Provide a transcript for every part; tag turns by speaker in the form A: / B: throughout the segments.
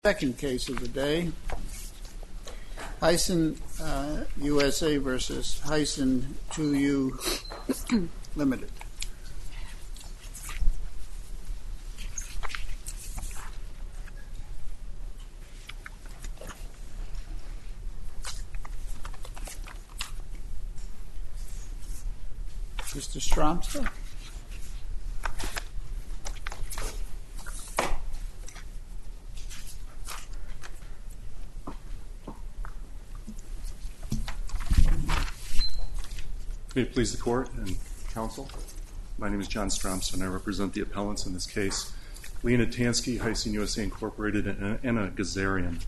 A: Second case of the day, Hyson USA versus Hyson 2U Limited. Mr. Stromstad.
B: May it please the Court and Counsel. My name is John Stromstad and I represent the appellants in this case, Leonid Tansky, Hyson USA Incorporated, and Anna Gazarian.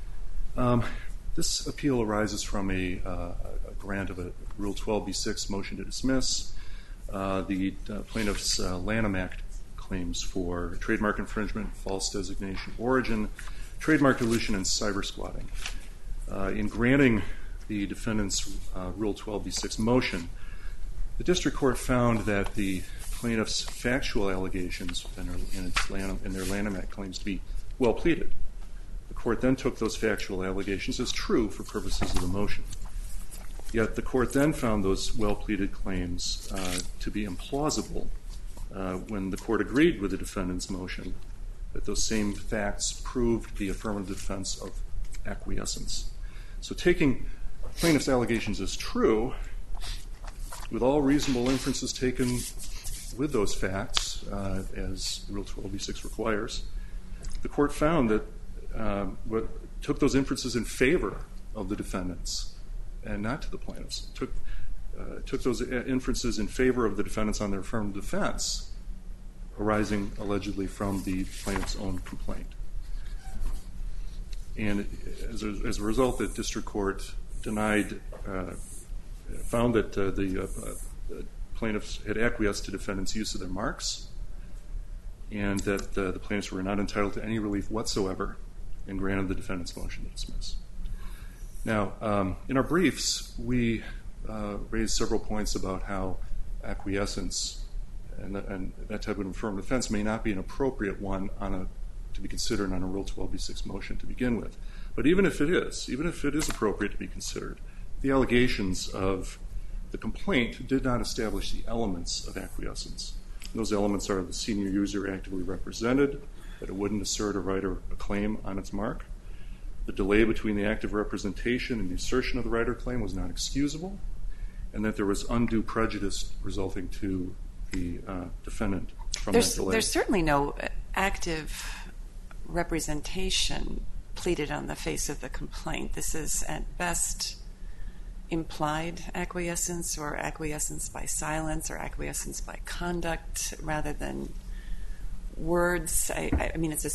B: This appeal arises from a grant of a Rule 12b-6 motion to dismiss the plaintiff's Lanham Act claims for trademark infringement, false designation of origin, trademark dilution, and cyber squatting. In granting the defendant's Rule 12b-6 motion, the District Court found that the plaintiff's factual allegations in their Lanham Act claims to be well pleaded. The Court then took those factual allegations as true for purposes of the motion. Yet the Court then found those well pleaded claims to be implausible when the Court agreed with the defendant's motion that those same facts proved the affirmative defense of acquiescence. So taking plaintiff's allegations as true, with all reasonable inferences taken with those facts, as Rule 12b-6 requires, the Court found that took those inferences in favor of the defendants and not to the plaintiffs. Took those inferences in favor of the defendants on their affirmative defense, arising allegedly from the plaintiff's own complaint. And as a result, the District Court found that the plaintiffs had acquiesced to defendants' use of their marks, and that the plaintiffs were not entitled to any relief whatsoever, and granted the defendant's motion to dismiss. Now, in our briefs, we raised several points about how acquiescence and that type of affirmative defense may not be an appropriate one to be considered on a Rule 12b-6 motion to begin with. But even if it is appropriate to be considered, the allegations of the complaint did not establish the elements of acquiescence. Those elements are the senior user actively represented, that it wouldn't assert a right or a claim on its mark, the delay between the active representation and the assertion of the right or claim was not excusable, and that there was undue prejudice resulting to the defendant from that delay.
C: There's certainly no active representation pleaded on the face of the complaint. This is at best implied acquiescence, or acquiescence by silence, or acquiescence by conduct rather than words. I mean, it's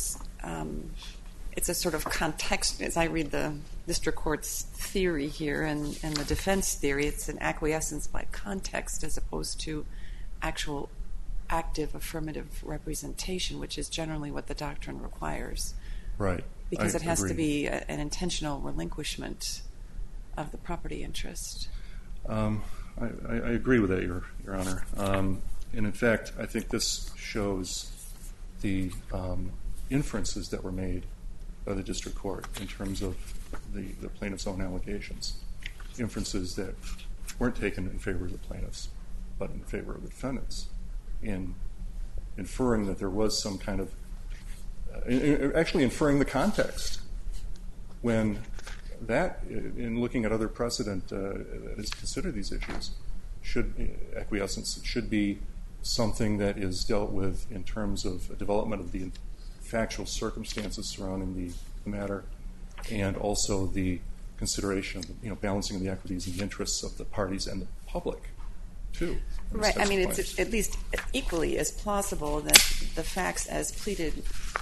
C: a sort of context. As I read the District Court's theory here and the defense theory, it's an acquiescence by context as opposed to actual active affirmative representation, which is generally what the doctrine requires.
B: Right.
C: Because it has to be an intentional relinquishment of the property interest.
B: I agree with that, Your Honor. And in fact, I think this shows the inferences that were made by the District Court in terms of the plaintiff's own allegations. Inferences that weren't taken in favor of the plaintiffs, but in favor of the defendants, in inferring that there was some kind of, actually inferring the context, when that, in looking at other precedent that is considered these issues, acquiescence should be something that is dealt with in terms of a development of the factual circumstances surrounding the matter, and also the consideration of balancing the equities and the interests of the parties and the public, too.
C: Right. I mean, it's at least equally as plausible that the facts as pleaded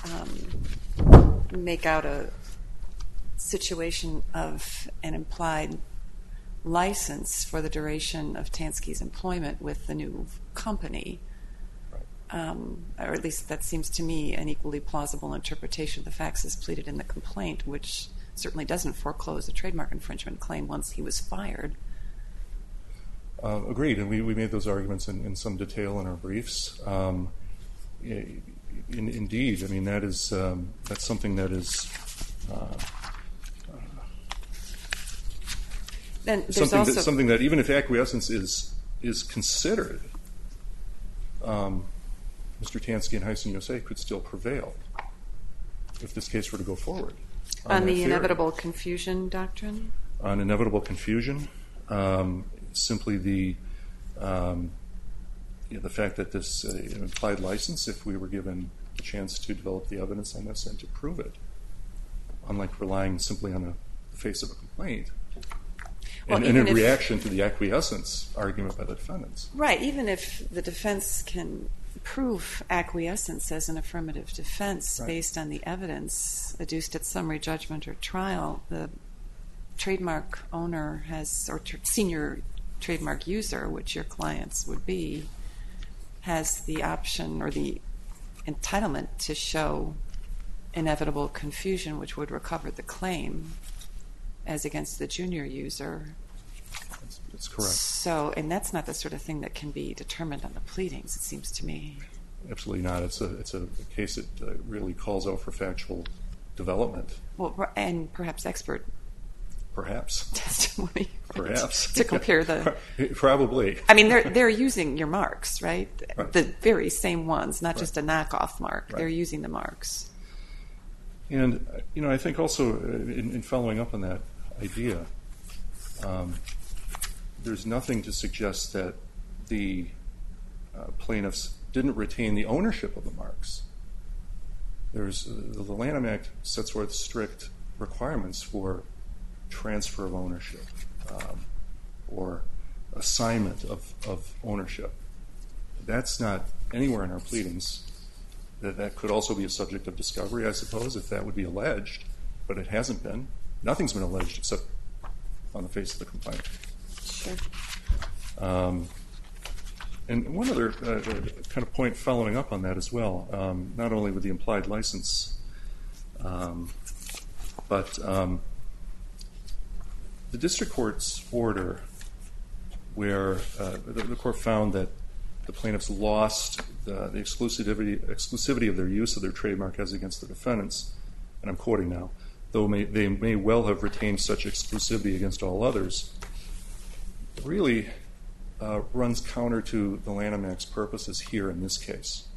C: make out a situation of an implied license for the duration of Tansky's employment with the new company. Or at least that seems to me an equally plausible interpretation of the facts as pleaded in the complaint, which certainly doesn't foreclose a trademark infringement claim once he was fired.
B: Agreed, and we made those arguments in some detail in our briefs. Indeed, I mean that's something that is
C: Then there's also
B: something that even if acquiescence is considered, Mr. Tansky and Hyson USA could still prevail if this case were to go forward.
C: On the inevitable confusion doctrine?
B: On inevitable confusion, simply the fact that this implied license, if we were given a chance to develop the evidence on this and to prove it, unlike relying simply on the face of a complaint, and in reaction to the acquiescence argument by the defendants.
C: Right, even if the defense can prove acquiescence as an affirmative defense based on the evidence adduced at summary judgment or trial, the trademark owner has, or senior trademark user, which your clients would be, has the option or the entitlement to show inevitable confusion, which would recover the claim as against the junior user.
B: That's correct.
C: So, and that's not the sort of thing that can be determined on the pleadings, it seems to me.
B: Absolutely not. It's a case that really calls out for factual development.
C: Well, and perhaps expert testimony.
B: Perhaps.
C: To compare the...
B: Probably.
C: I mean, they're using your marks, right?
B: Right.
C: The very same ones, not just a knockoff mark.
B: Right.
C: They're using the marks.
B: And, I think also in following up on that idea, there's nothing to suggest that the plaintiffs didn't retain the ownership of the marks. The Lanham Act sets forth strict requirements for transfer of ownership or assignment of ownership. That's not anywhere in our pleadings. That could also be a subject of discovery, I suppose, if that would be alleged, but it hasn't been. Nothing's been alleged except on the face of the complaint.
C: Sure.
B: And one other kind of point following up on that as well, not only with the implied license, but the district court's order where the court found that the plaintiffs lost the exclusivity of their use of their trademark as against the defendants, and I'm quoting now, though they may well have retained such exclusivity against all others, really runs counter to the Lanham Act's purposes here in this case.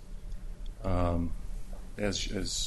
B: As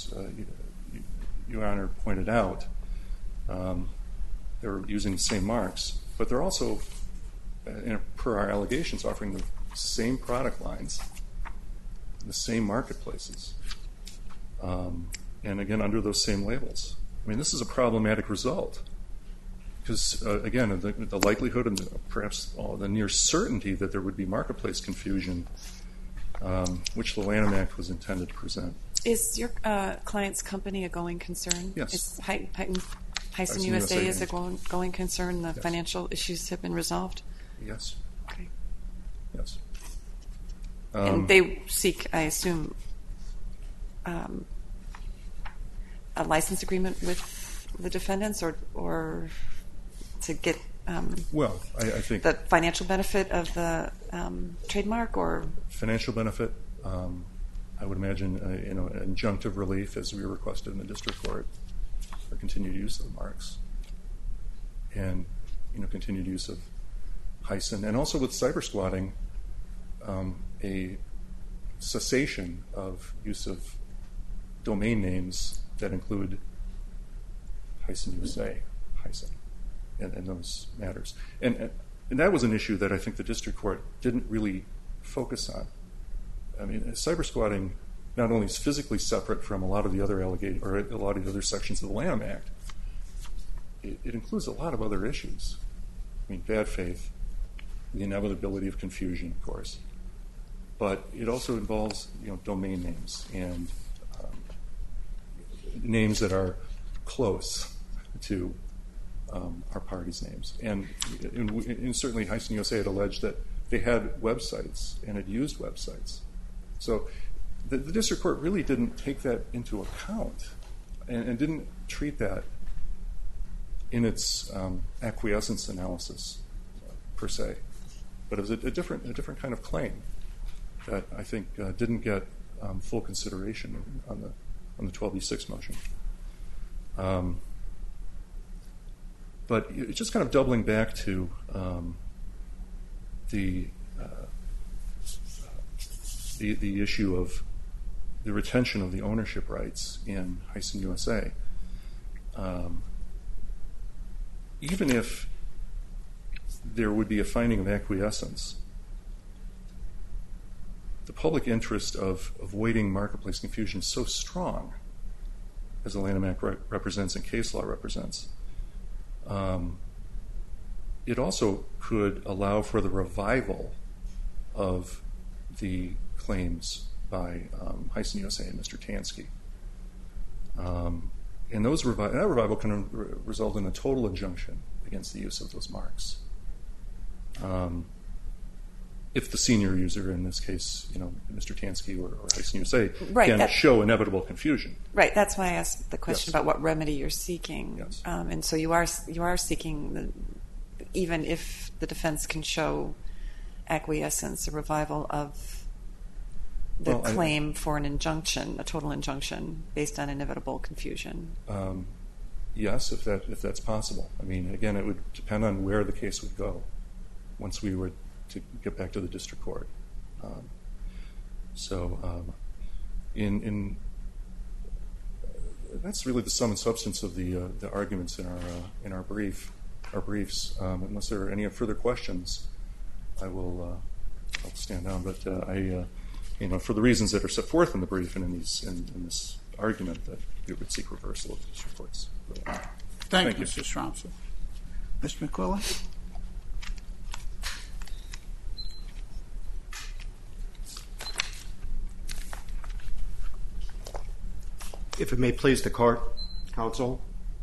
B: Your Honor pointed out, they're using the same marks, but they're also, per our allegations, offering the same product lines, the same marketplaces, and again, under those same labels. I mean, this is a problematic result because, again, the likelihood and perhaps the near certainty that there would be marketplace confusion, which the Lanham Act was intended to present.
C: Is your client's company a going concern?
B: Yes.
C: Is Hyson USA is a going concern? The financial issues have been resolved?
B: Yes.
C: Okay.
B: Yes.
C: And they seek, I assume, a license agreement with the defendants, or to get
B: well, I think
C: the financial benefit of the trademark, or
B: financial benefit. I would imagine injunctive relief, as we requested in the district court, for continued use of the marks, and continued use of Hyson, and also with cyber squatting, a cessation of use of domain names that include Hyson USA, Hyson, and those matters. And that was an issue that I think the district court didn't really focus on. I mean, cyber squatting not only is physically separate from a lot of the other sections of the Lanham Act, it includes a lot of other issues. I mean, bad faith, the inevitability of confusion, of course, but it also involves domain names and names that are close to our party's names, and certainly Hyson USA had alleged that they had websites and had used websites. So the district court really didn't take that into account and didn't treat that in its acquiescence analysis per se, but it was a different kind of claim that I think didn't get full consideration on the 12b6 motion. But it's just kind of doubling back to the issue of the retention of the ownership rights in Hyson USA. Even if there would be a finding of acquiescence, the public interest of avoiding marketplace confusion is so strong, as the Lanham Act represents and case law represents. It also could allow for the revival of the claims by Hyson USA and Mr. Tansky. And that revival can result in a total injunction against the use of those marks. If the senior user, in this case, Mr. Tansky or Hyson USA, can show inevitable confusion.
C: Right. That's why I asked the question about what remedy you're seeking.
B: Yes.
C: And so you are seeking, even if the defense can show acquiescence, a revival of the claim for an injunction, a total injunction based on inevitable confusion.
B: Yes, if that's possible. I mean, again, it would depend on where the case would go once we were to get back to the district court. That's really the sum and substance of the arguments in our briefs. Unless there are any further questions, I'll stand down. But for the reasons that are set forth in the brief and in this argument, that we would seek reversal of the district courts.
A: Thank you, Mr. Stromson. Mr. McQuillan?
D: If it may please the court, counsel,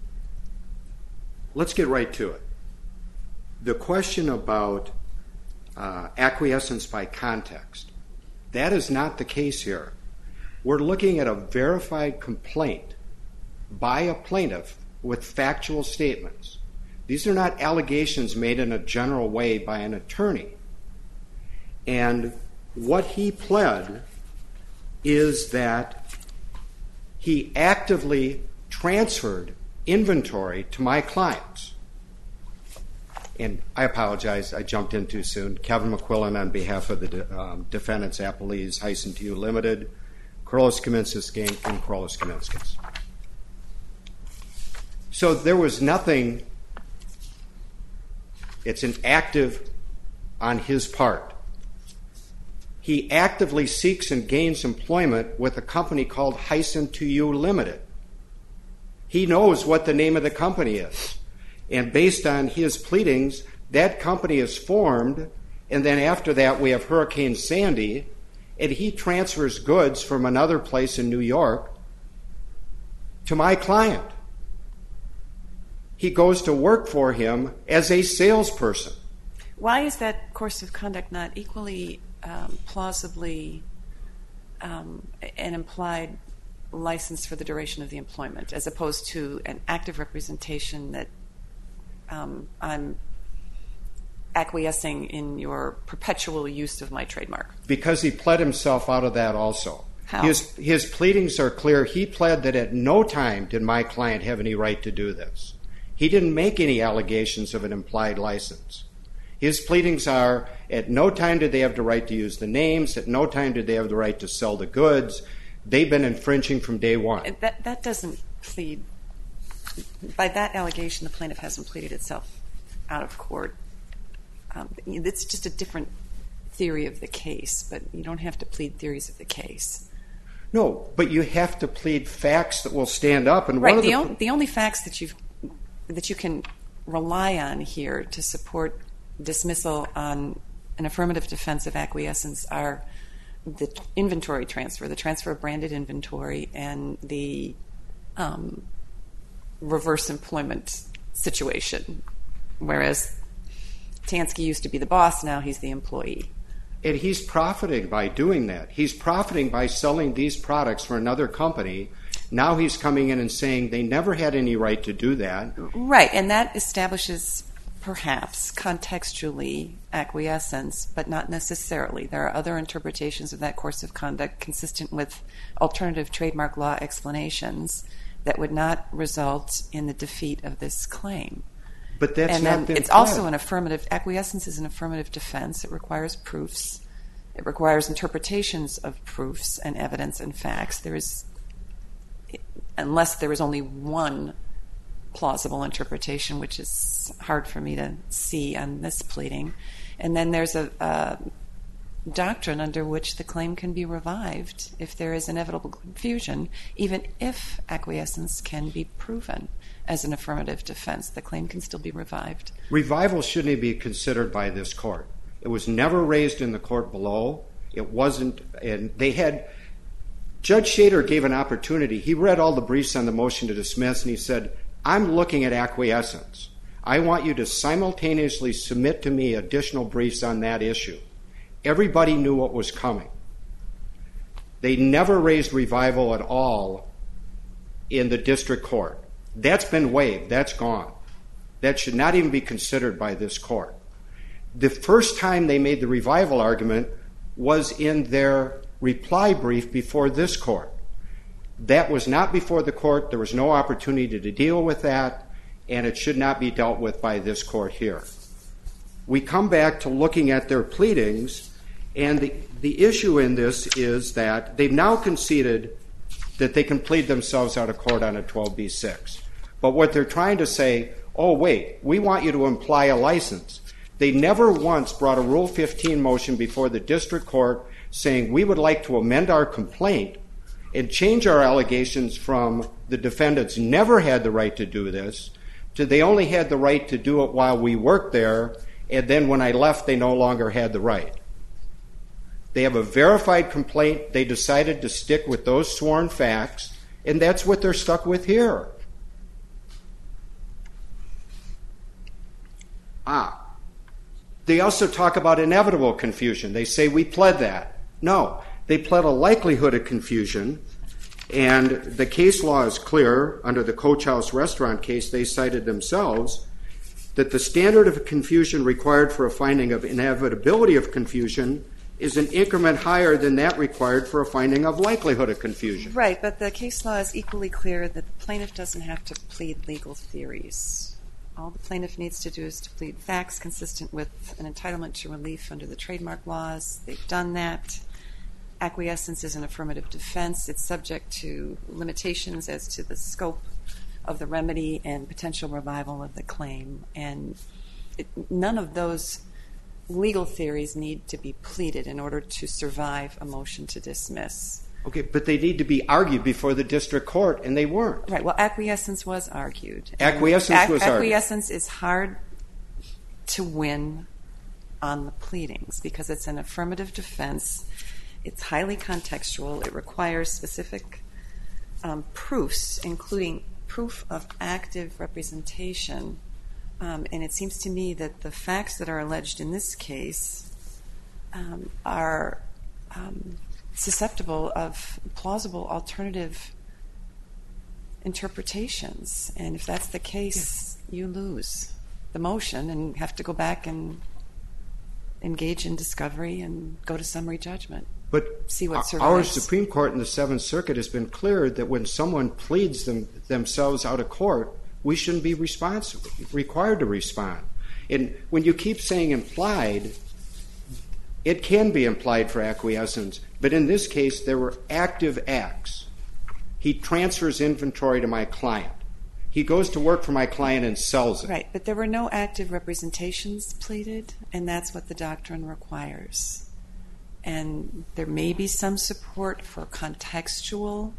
D: let's get right to it. The question about acquiescence by context, that is not the case here. We're looking at a verified complaint by a plaintiff with factual statements. These are not allegations made in a general way by an attorney. And what he pled is that he actively transferred inventory to my clients. And I apologize, I jumped in too soon. Kevin McQuillan on behalf of the defendants, Appellees, Hyson to You Limited, Corliss Kaminskis Gang, and Corliss Kaminskis. So there was nothing, it's an active on his part. He actively seeks and gains employment with a company called Hyson to You Limited. He knows what the name of the company is. And based on his pleadings, that company is formed, and then after that we have Hurricane Sandy, and he transfers goods from another place in New York to my client. He goes to work for him as a salesperson.
C: Why is that course of conduct not equally plausibly an implied license for the duration of the employment, as opposed to an active representation that I'm acquiescing in your perpetual use of my trademark?
D: Because he pled himself out of that also.
C: How?
D: His pleadings are clear. He pled that at no time did my client have any right to do this. He didn't make any allegations of an implied license. His pleadings are, at no time did they have the right to use the names, at no time did they have the right to sell the goods. They've been infringing from day one.
C: That doesn't plead. By that allegation, the plaintiff hasn't pleaded itself out of court. It's just a different theory of the case, but you don't have to plead theories of the case.
D: No, but you have to plead facts that will stand up. And
C: right. The only facts that you can rely on here to support dismissal on an affirmative defense of acquiescence are the inventory transfer, the transfer of branded inventory, and the reverse employment situation, whereas Tansky used to be the boss, now he's the employee.
D: And he's profiting by doing that. He's profiting by selling these products for another company. Now he's coming in and saying they never had any right to do that.
C: Right, and that establishes perhaps contextually acquiescence, but not necessarily. There are other interpretations of that course of conduct consistent with alternative trademark law explanations that would not result in the defeat of this claim.
D: But that's
C: and
D: not
C: then
D: been
C: it's
D: pled.
C: also an affirmative, acquiescence is an affirmative defense. It requires proofs. It requires interpretations of proofs and evidence and facts. Unless there is only one plausible interpretation, which is hard for me to see on this pleading. And then there's a doctrine under which the claim can be revived if there is inevitable confusion, even if acquiescence can be proven as an affirmative defense. The claim can still be revived.
D: Revival shouldn't be considered by this court. It was never raised in the court below. It wasn't, and they had, Judge Shader gave an opportunity. He read all the briefs on the motion to dismiss, and he said, I'm looking at acquiescence. I want you to simultaneously submit to me additional briefs on that issue. Everybody knew what was coming. They never raised revival at all in the district court. That's been waived. That's gone. That should not even be considered by this court. The first time they made the revival argument was in their reply brief before this court. That was not before the court. There was no opportunity to deal with that, and it should not be dealt with by this court here. We come back to looking at their pleadings, and the issue in this is that they've now conceded that they can plead themselves out of court on a 12b-6. But what they're trying to say, oh, wait, we want you to imply a license. They never once brought a Rule 15 motion before the district court saying we would like to amend our complaint and change our allegations from the defendants never had the right to do this to they only had the right to do it while we worked there, and then when I left they no longer had the right. They have a verified complaint. They decided to stick with those sworn facts, and that's what they're stuck with here. They also talk about inevitable confusion. They say we pled that. No, they pled a likelihood of confusion, and the case law is clear. Under the Coach House restaurant case, they cited themselves that the standard of confusion required for a finding of inevitability of confusion is an increment higher than that required for a finding of likelihood of confusion.
C: Right, but the case law is equally clear that the plaintiff doesn't have to plead legal theories. All the plaintiff needs to do is to plead facts consistent with an entitlement to relief under the trademark laws. They've done that. Acquiescence is an affirmative defense. It's subject to limitations as to the scope of the remedy and potential revival of the claim. And none of those legal theories need to be pleaded in order to survive a motion to dismiss.
D: Okay, but they need to be argued before the district court, and they weren't.
C: Right, well, acquiescence was argued.
D: Acquiescence
C: is hard to win on the pleadings because it's an affirmative defense. It's highly contextual. It requires specific proofs, including proof of active representation. And it seems to me that the facts that are alleged in this case are susceptible of plausible alternative interpretations. And if that's the case, you lose the motion and have to go back and engage in discovery and go to summary judgment.
D: But
C: see what survives.
D: Our Supreme Court in the Seventh Circuit has been clear that when someone pleads themselves out of court, we shouldn't be required to respond. And when you keep saying implied, it can be implied for acquiescence. But in this case, there were active acts. He transfers inventory to my client. He goes to work for my client and sells it.
C: Right, but there were no active representations pleaded, and that's what the doctrine requires. And there may be some support for contextual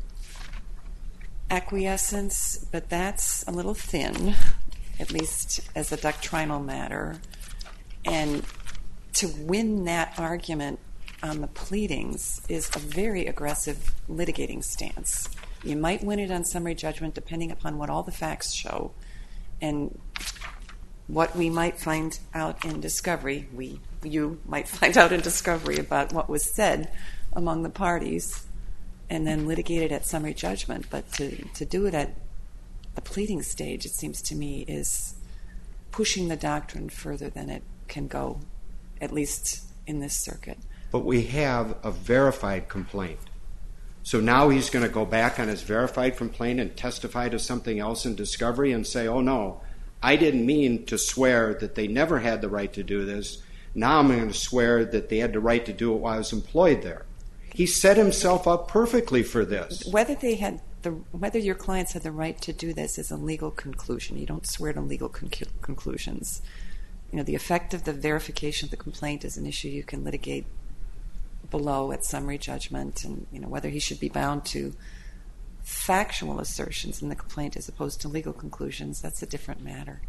C: acquiescence, but that's a little thin, at least as a doctrinal matter. And to win that argument on the pleadings is a very aggressive litigating stance. You might win it on summary judgment depending upon what all the facts show and what we might find out in discovery. You might find out in discovery about what was said among the parties and then litigate it at summary judgment. But to do it at the pleading stage, it seems to me, is pushing the doctrine further than it can go, at least in this circuit.
D: But we have a verified complaint. So now he's going to go back on his verified complaint and testify to something else in discovery and say, oh no, I didn't mean to swear that they never had the right to do this. Now I'm going to swear that they had the right to do it while I was employed there. He set himself up perfectly for this.
C: Whether your clients had the right to do this is a legal conclusion. You don't swear to legal conclusions. The effect of the verification of the complaint is an issue you can litigate below at summary judgment, and whether he should be bound to factual assertions in the complaint as opposed to legal conclusions, that's a different matter.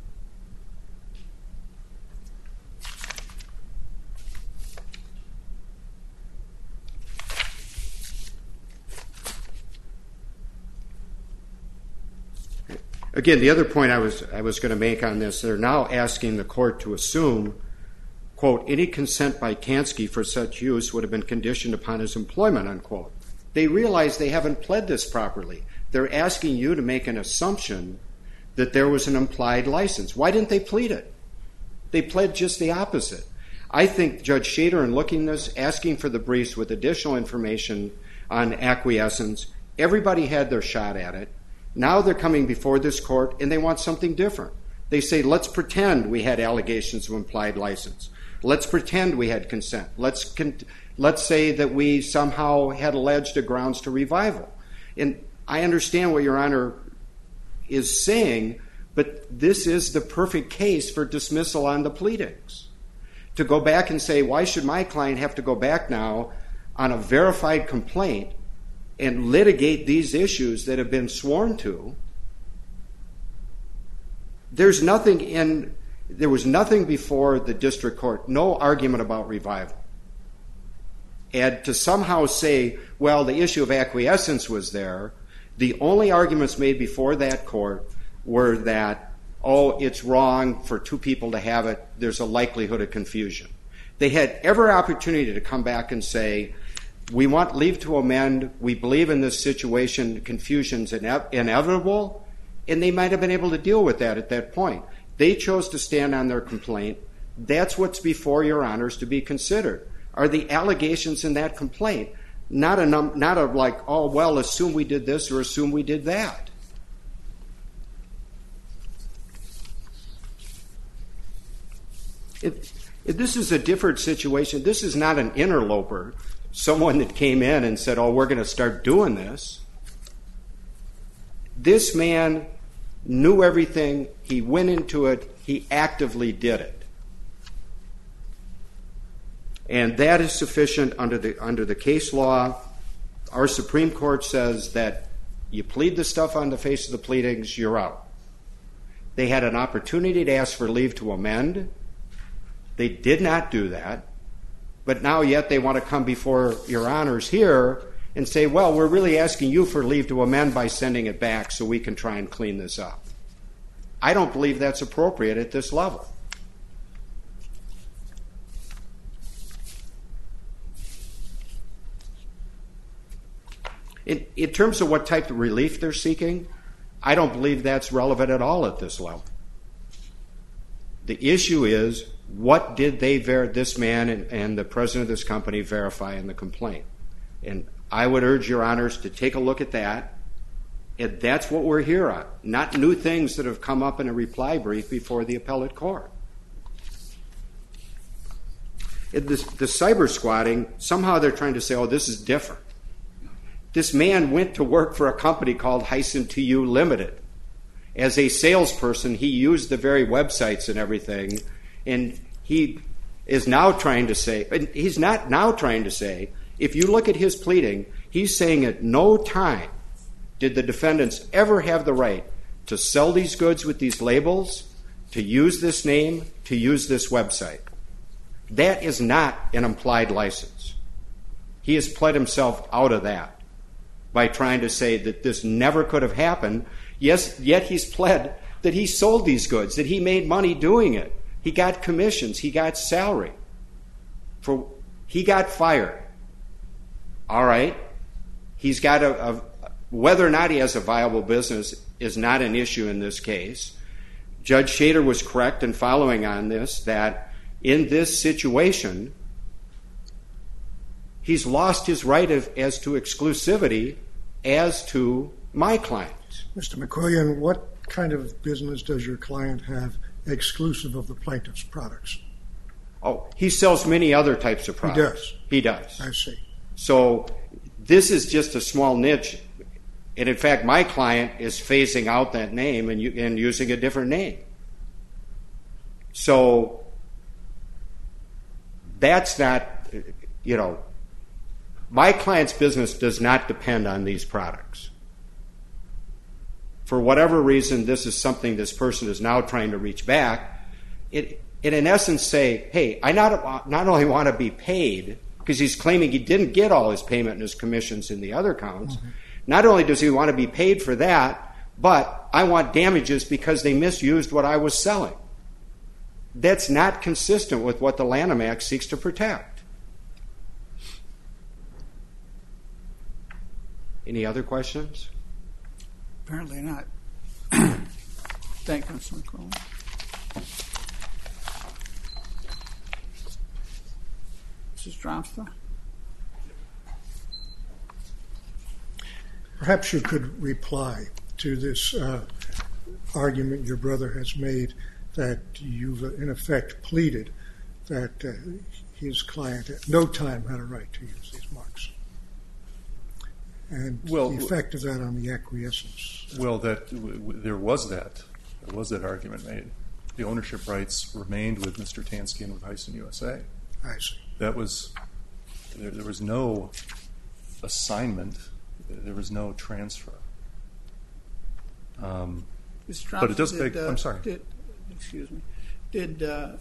D: Again, the other point I was going to make on this, they're now asking the court to assume, quote, any consent by Tansky for such use would have been conditioned upon his employment, unquote. They realize they haven't pled this properly. They're asking you to make an assumption that there was an implied license. Why didn't they plead it? They pled just the opposite. I think Judge Shader, in looking at this, asking for the briefs with additional information on acquiescence, everybody had their shot at it. Now they're coming before this court and they want something different. They say, let's pretend we had allegations of implied license. Let's pretend we had consent. Let's say that we somehow had alleged a grounds to revival. And I understand what Your Honor is saying, but this is the perfect case for dismissal on the pleadings. To go back and say, why should my client have to go back now on a verified complaint and litigate these issues that have been sworn to? There was nothing before the district court, no argument about revival. And to somehow say, well, the issue of acquiescence was there, the only arguments made before that court were that, oh, it's wrong for two people to have it, there's a likelihood of confusion. They had every opportunity to come back and say, we want leave to amend, we believe in this situation, confusion's inevitable, and they might have been able to deal with that at that point. They chose to stand on their complaint. That's what's before Your Honors to be considered. Are the allegations in that complaint not a like, oh, well, assume we did this or assume we did that? If this is a different situation, this is not an interloper, someone that came in and said, oh, we're going to start doing this. This man knew everything. He went into it. He actively did it. And that is sufficient under the case law. Our Supreme Court says that you plead the stuff on the face of the pleadings, you're out. They had an opportunity to ask for leave to amend. They did not do that. But now yet they want to come before Your Honors here and say, well, we're really asking you for leave to amend by sending it back so we can try and clean this up. I don't believe that's appropriate at this level. In terms of what type of relief they're seeking, I don't believe that's relevant at all at this level. The issue is, what did this man and the president of this company verify in the complaint? And I would urge Your Honors to take a look at that. And that's what we're here on, not new things that have come up in a reply brief before the appellate court. The cyber squatting, somehow they're trying to say, oh, this is different. This man went to work for a company called Hyson TU Limited. As a salesperson, he used the very websites and everything, and he is now trying to say, and he's not now trying to say, if you look at his pleading, he's saying at no time did the defendants ever have the right to sell these goods with these labels, to use this name, to use this website. That is not an implied license. He has pled himself out of that by trying to say that this never could have happened. Yes, yet he's pled that he sold these goods, that he made money doing it. He got commissions. He got salary. He got fired. All right. He's got whether or not he has a viable business is not an issue in this case. Judge Shader was correct in following on this, that in this situation, he's lost his right as to exclusivity as to my clients.
E: Mr. McQuillian, what kind of business does your client have exclusive of the plaintiff's products?
D: Oh, he sells many other types of products. He does.
E: I see.
D: So this is just a small niche. And in fact, my client is phasing out that name and using a different name. So that's not, my client's business does not depend on these products. For whatever reason, this is something this person is now trying to reach back. It in essence say, hey, I not only want to be paid, because he's claiming he didn't get all his payment and his commissions in the other counts. Mm-hmm. Not only does he want to be paid for that, but I want damages because they misused what I was selling. That's not consistent with what the Lanham Act seeks to protect. Any other questions?
A: Apparently not. Thank you, Mr. McClellan. Mrs. Stromstad?
E: Perhaps you could reply to this argument your brother has made that you've in effect pleaded that his client at no time had a right to use these marks. And the effect of that on the acquiescence.
B: Well, there was that argument made. The ownership rights remained with Mr. Tansky and with Hyson USA.
E: I see.
B: There was no assignment. There was no transfer. But it does beg. I'm sorry.
A: Excuse me. Did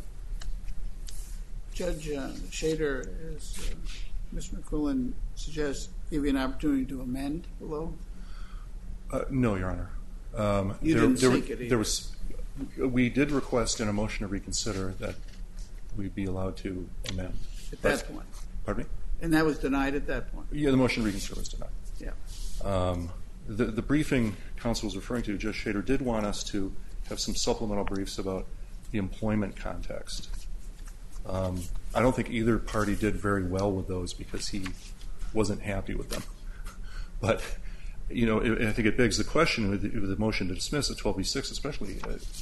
A: Judge Shader, as Mr. McQuillan suggests, give you an opportunity to amend below?
B: No, Your Honor.
A: You didn't seek it either.
B: We did request in a motion to reconsider that we be allowed to amend.
A: At that point?
B: Pardon me?
A: And that was denied at that point?
B: Yeah, the motion to reconsider was denied.
A: Yeah.
B: The briefing counsel was referring to, Judge Shader did want us to have some supplemental briefs about the employment context. I don't think either party did very well with those because he wasn't happy with them. But, I think it begs the question with the motion to dismiss at 12b-6 especially,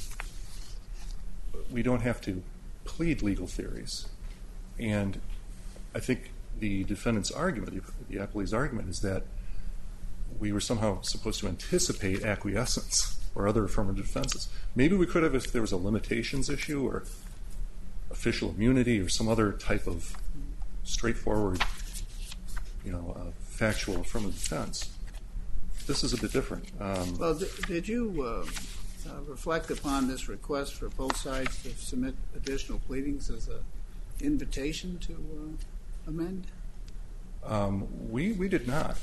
B: we don't have to plead legal theories. And I think the defendant's argument, the appellee's argument, is that we were somehow supposed to anticipate acquiescence or other affirmative defenses. Maybe we could have if there was a limitations issue or official immunity or some other type of straightforward, factual affirmative defense. This is a bit different.
A: Well, did you reflect upon this request for both sides to submit additional pleadings as an invitation to amend?
B: We did not.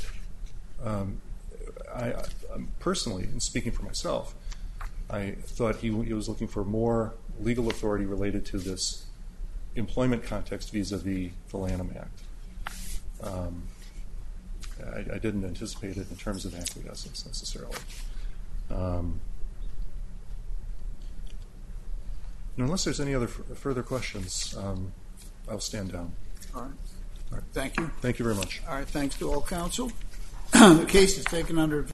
B: I personally, and speaking for myself, I thought he was looking for more legal authority related to this employment context vis-a-vis the Lanham Act. I didn't anticipate it in terms of acquiescence necessarily. Unless there's any other further questions, I'll stand down.
A: All right. Thank you.
B: Thank you very much.
A: All right. Thanks to all counsel. The case is taken under